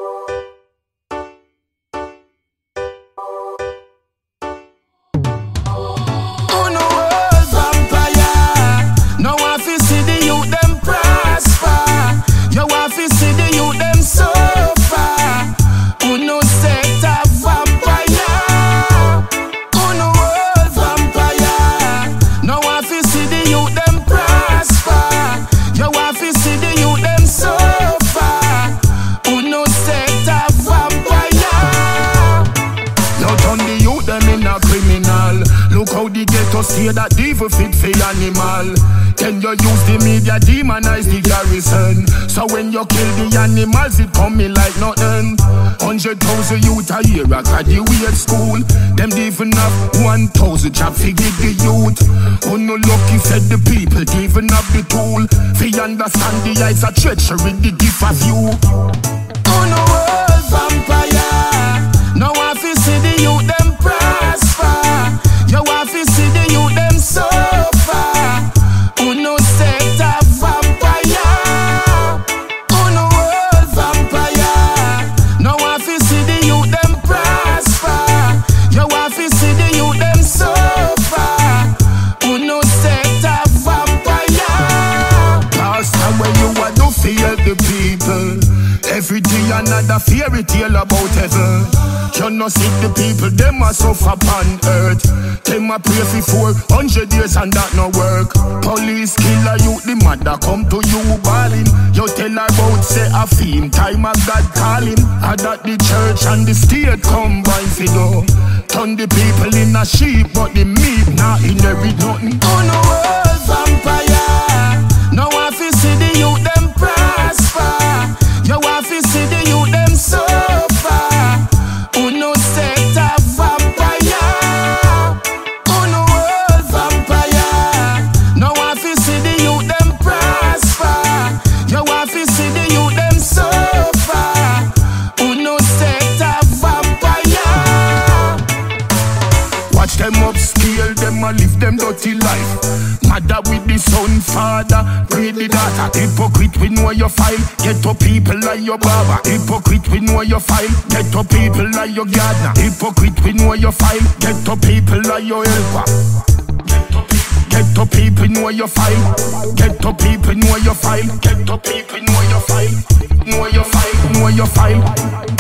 Say that devil fit for animal. Then you use the media demonize the garrison. So when you kill the animals, it coming like nothing. 100,000 youth a year a graduate school. Them even have 1,000 job fi give the youth. Who no lucky said the people even have the tool. Fi understand the eyes a treachery, the gift of you. Oh no world vampire. No one fi see the youth them prosper. You want to see the youth them suffer. Who no set a vampire. Who no world vampire. No want to see the youth them prosper. You want to see the youth them suffer. Who no set a vampire. Pastor, when you want to fear the people, every day another fairy tale about heaven. You no see the people, them a suffer upon earth. Them a pray for 400 years and that no work. Police kill a youth, the mother come to you bawling. You tell her about say a theme, time of God calling. And that the church and the state combine for do. Turn the people in a sheep, but the meat not inherit nothing. Oh no world vampire. No one fi see the youth them prosper. You want fi see the youth them suffer. Who no set a vampire. Who no world vampire. No one fi see the youth them prosper. You want fi see the youth them suffer. Who no set a vampire. Watch them upscale, them a live them dirty life. Mother with the son, father, pray the daughter. Hypocrite, we know your file. Get to people like your barber. Hypocrite, we know your file. Get to people like your gardener. Hypocrite, we know your file. Get to people like your helper. Get to people, know your file. Get to people, know your file. Get to people, know your file. Know your file, know your file.